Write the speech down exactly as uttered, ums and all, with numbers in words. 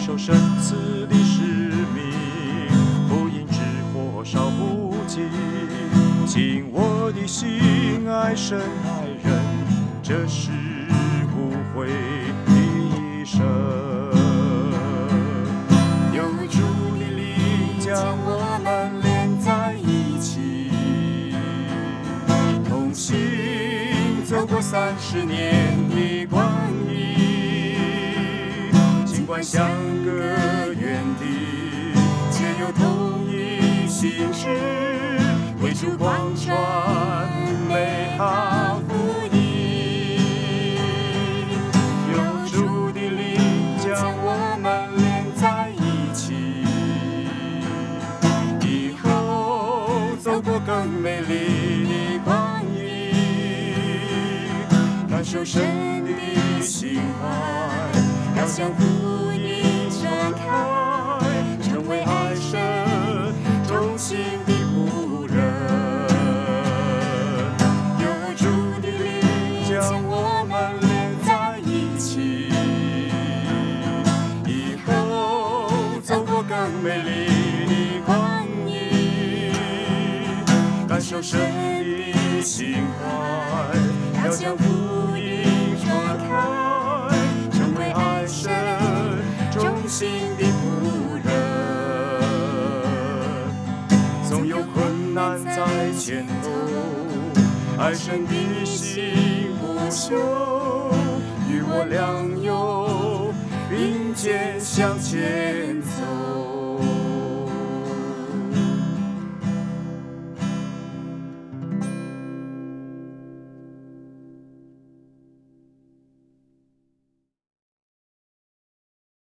守神赐的使命，福音之火烧不尽，尽我的心爱神爱人，这是不悔的一生。有主的灵将我们连在一起，同行走过三十年的光阴，尽管相隔远地，却有同一心志，为主广传美好福音。有主的灵将我们连在一起，以后走过更美丽的光阴，感受神的心怀，要向福音展开，成为爱神忠心的仆人。有主的灵将我们连在一起，以后走过更美丽的光阴，感受神的心怀，要将福音传开，成为爱神忠心的仆人。总有困难在前头，爱神的心不休，与我良友并肩向前走。